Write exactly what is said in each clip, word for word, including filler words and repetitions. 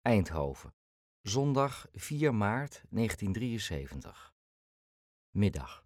Eindhoven, zondag vier maart negentien drieënzeventig. Middag.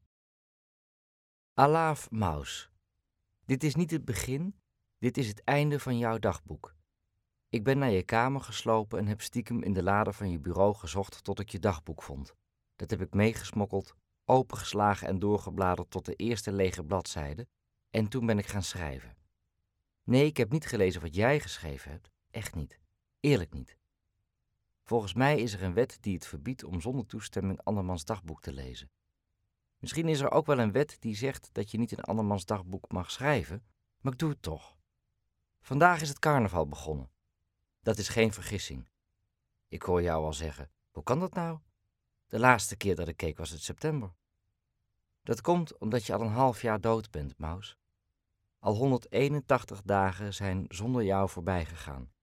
Alaaf Maus. Dit is niet het begin, dit is het einde van jouw dagboek. Ik ben naar je kamer geslopen en heb stiekem in de lade van je bureau gezocht tot ik je dagboek vond. Dat heb ik meegesmokkeld, opengeslagen en doorgebladerd tot de eerste lege bladzijde en toen ben ik gaan schrijven. Nee, ik heb niet gelezen wat jij geschreven hebt, echt niet, eerlijk niet. Volgens mij is er een wet die het verbiedt om zonder toestemming andermans dagboek te lezen. Misschien is er ook wel een wet die zegt dat je niet in andermans dagboek mag schrijven, maar ik doe het toch. Vandaag is het carnaval begonnen. Dat is geen vergissing. Ik hoor jou al zeggen, hoe kan dat nou? De laatste keer dat ik keek was het september. Dat komt omdat je al een half jaar dood bent, Maus. Al honderdeenentachtig dagen zijn zonder jou voorbij gegaan.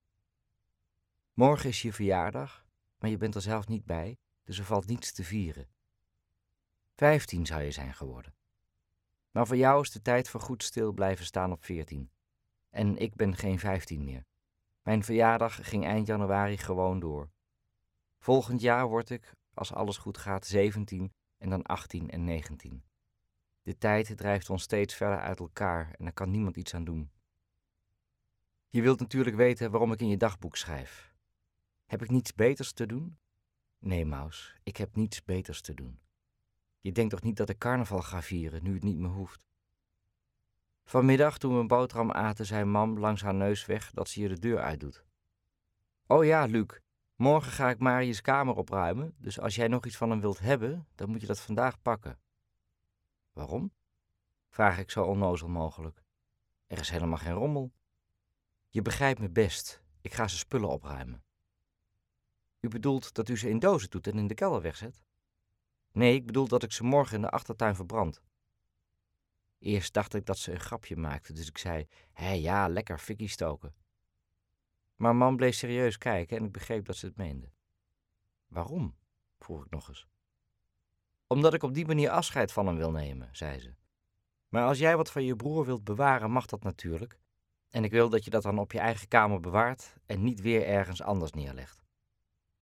Morgen is je verjaardag, maar je bent er zelf niet bij, dus er valt niets te vieren. Vijftien zou je zijn geworden. Maar voor jou is de tijd voorgoed stil blijven staan op veertien. En ik ben geen vijftien meer. Mijn verjaardag ging eind januari gewoon door. Volgend jaar word ik, als alles goed gaat, zeventien en dan achttien en negentien. De tijd drijft ons steeds verder uit elkaar en daar kan niemand iets aan doen. Je wilt natuurlijk weten waarom ik in je dagboek schrijf. Heb ik niets beters te doen? Nee, Maus, ik heb niets beters te doen. Je denkt toch niet dat ik carnaval ga vieren, nu het niet meer hoeft? Vanmiddag, toen we een boterham aten, zei mam langs haar neus weg dat ze je de deur uitdoet. Oh ja, Luc, morgen ga ik Marius kamer opruimen, dus als jij nog iets van hem wilt hebben, dan moet je dat vandaag pakken. Waarom? Vraag ik zo onnozel mogelijk. Er is helemaal geen rommel. Je begrijpt me best, ik ga zijn spullen opruimen. U bedoelt dat u ze in dozen doet en in de kelder wegzet? Nee, ik bedoel dat ik ze morgen in de achtertuin verbrand. Eerst dacht ik dat ze een grapje maakte, dus ik zei, hé ja, lekker fikkie stoken. Maar mam bleef serieus kijken en ik begreep dat ze het meende. Waarom? Vroeg ik nog eens. Omdat ik op die manier afscheid van hem wil nemen, zei ze. Maar als jij wat van je broer wilt bewaren, mag dat natuurlijk. En ik wil dat je dat dan op je eigen kamer bewaart en niet weer ergens anders neerlegt.